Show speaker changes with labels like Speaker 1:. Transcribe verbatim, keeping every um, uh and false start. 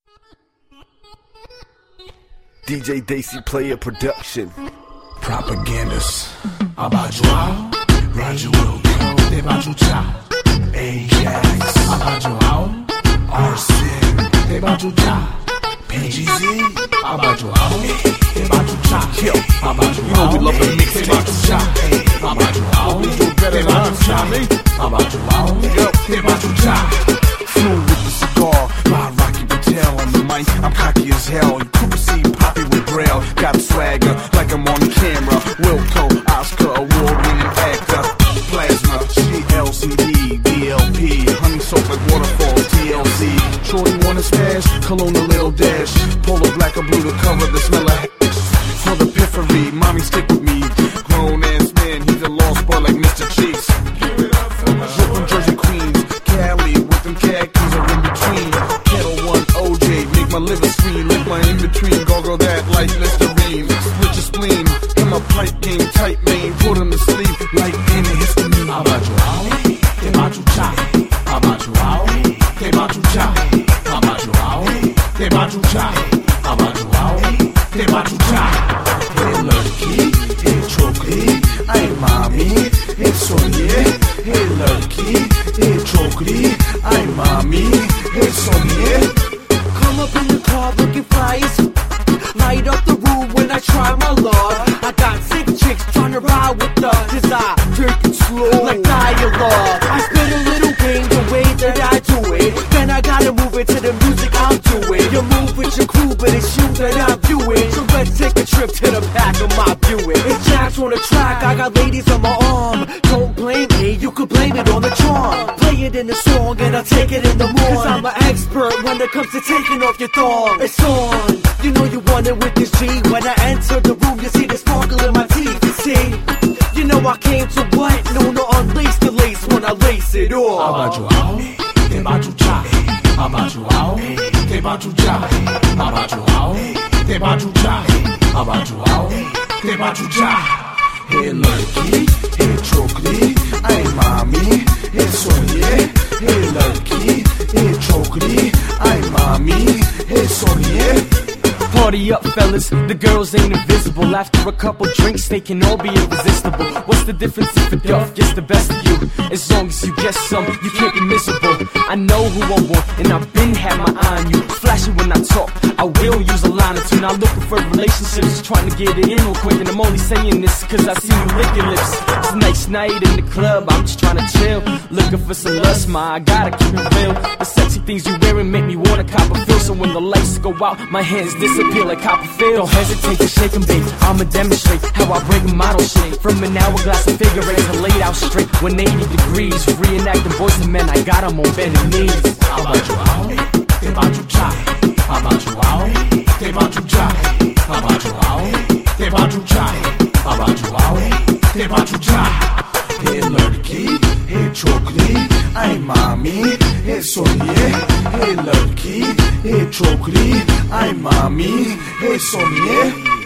Speaker 1: D J Daisy Player Production.
Speaker 2: Propagandists Abajoao, Roger Wilco, Debajucha, Ajax, Abajoao, Arson, Debajucha, P G Z, Abajoao, Debajucha, yo, Abajoao.
Speaker 1: You know we love the mix,
Speaker 2: Debajucha, Abajoao,
Speaker 1: we do better than us,
Speaker 2: Debajucha, Abajoao, yo, Debajucha.
Speaker 1: Flew with the cigar by Rocky Patel on the mic. I'm cocky as hell. You Cooper C, Poppy with Braille. Got a swagger like I'm on camera. Wilco, Oscar, award-winning actor. Plasma, G L C D, D L P. Honey soap like waterfall, T L C. Shorty wanna smash, cologne a little dash. Polar black or blue to cover the smell of hash. For the piffery, mommy stick with me. Grown ass man, he's a lost boy like Mister Cheeks. Give it up for my from Jersey, Queens, Cali with them khakis are in between. Kettle One O J, make my liver scream. Lick my in between, gargle that like Listerine. Split your spleen, and my pipe game tight, man. Put him to sleep like antihistamine.
Speaker 2: Abajoao, Debajucha, Abajoao, Debajucha, Abajoao, Debajucha, Abajoao, Debajucha.
Speaker 1: Hey lurky, hey chokri, ay mami, hey soye. Hey lurky, hey chokri, ay mami, hey soye.
Speaker 3: Come up in the car looking fly as light up the room when I try my luck. I got sick chicks trying to ride with us, cause I take it slow like dialogue. I spit a little game the way that I do it. Then I gotta move it to the music I'm doing. You move with your crew, but it's you that I'm viewing. So let's take a trip to the back of my Buick. It's Jax on the track, I got ladies on my arm. Don't blame me, you could blame it on the charm. Play it in the song and I'll take it in the morning. Cause I'm an expert when it comes to taking off your thong. It's on, you know you want it with this G. When I enter the room, you see the sparkle in my teeth. You see, you know I came to what? No, no, unlace the lace when I lace it off.
Speaker 2: Abajoao, Debajucha, Abajoao, Debajucha, Abajoao, Debajucha, Abajoao, Debajucha.
Speaker 1: Hey lurky, hey chokri, ay mami, hey soye. Hey lurky, hey chokri, ay mami, hey soye.
Speaker 4: Party up, fellas, the girls ain't invisible. After a couple drinks, they can all be irresistible. What's the difference if a duff gets the best of you? As long as you get some, you can't be miserable. I know who I want, and I've been had my eye on you. Flashy when I talk, I will use a line or two. Not looking for relationships, trying to get it in real quick. And I'm only saying this cause I see you lick your lips. It's a nice night in the club, I'm just trying to chill. Looking for some lust, ma, I gotta keep it real. The sexy things you wearing make me wanna cop a feel. So when the lights go out, my hands disappear like Copperfield. Don't hesitate to shake 'em, babe. I'ma demonstrate how I break model shape. From an hourglass of figure eight to laid out straight. one hundred eighty degrees, reenacting boys and men. I got 'em on bending knees.
Speaker 2: Abajoao, Debajucha, Abajoao, Debajucha, Abajoao, Debajucha, Abajoao, Debajucha.
Speaker 1: Hey lurky, hey chokri, ay mami, hey soye. Hey lurky, hey chokri, ay mami, hey soye.